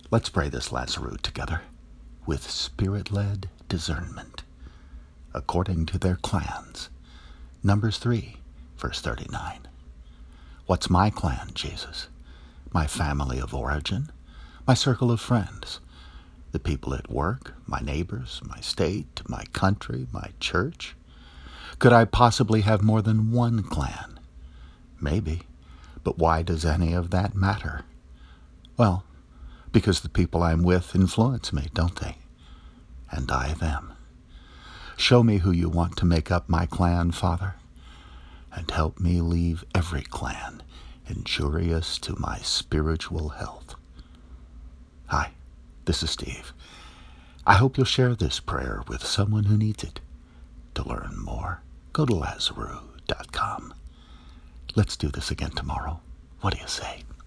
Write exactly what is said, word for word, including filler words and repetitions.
Let's pray this Lazarus together with spirit-led discernment, according to their clans. Numbers three, verse thirty-nine. What's my clan, Jesus? My family of origin? My circle of friends? The people at work? My neighbors? My state? My country? My church? Could I possibly have more than one clan? Maybe, but why does any of that matter? Well, because the people I'm with influence me, don't they? And I them. Show me who you want to make up my clan, Father, and help me leave every clan injurious to my spiritual health. Hi, this is Steve. I hope you'll share this prayer with someone who needs it. To learn more, go to Lazarus dot com. Let's do this again tomorrow. What do you say?